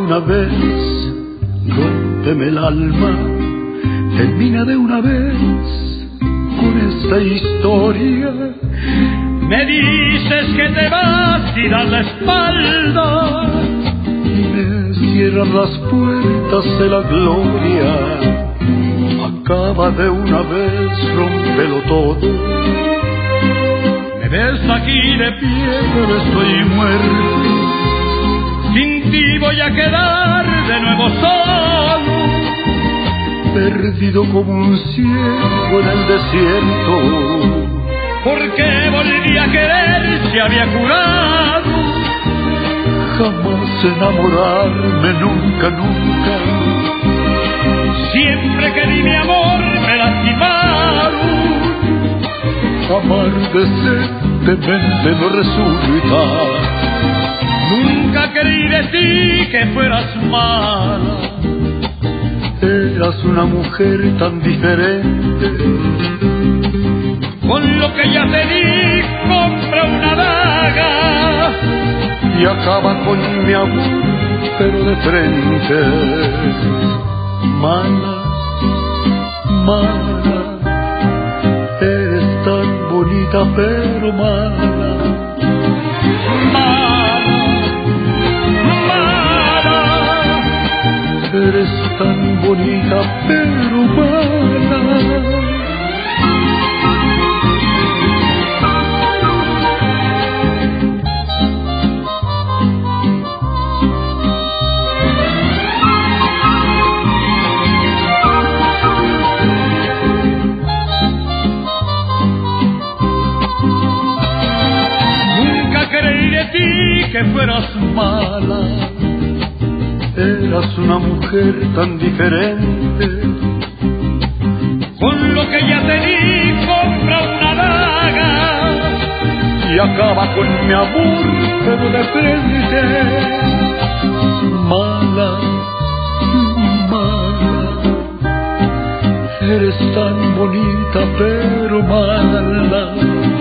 una vez, rómpeme el alma, termina de una vez con esta historia. Me dices que te vas y das la espalda y me cierran las puertas de la gloria. Acaba de una vez, rómpelo todo. Me ves aquí de pie, pero estoy muerto. Sin ti voy a quedar de nuevo solo, perdido como un ciego en el desierto. Porque volví a querer, se había curado. Jamás enamorarme, nunca, nunca. Siempre que di mi amor me lastimaron. Amar decentemente no resulta. Nunca creí de ti que fueras mala. Eras una mujer tan diferente. Con lo que ya te di, compra una daga y acaba con mi amor, pero de frente. Mala, mala, eres tan bonita, pero mala. Eres tan bonita, pero mala. Nunca creí de ti que fueras mala. Eras una mujer tan diferente. Con lo que ya te di, compra una daga y acaba con mi amor, pero de frente. Mala, mala, eres tan bonita, pero mala.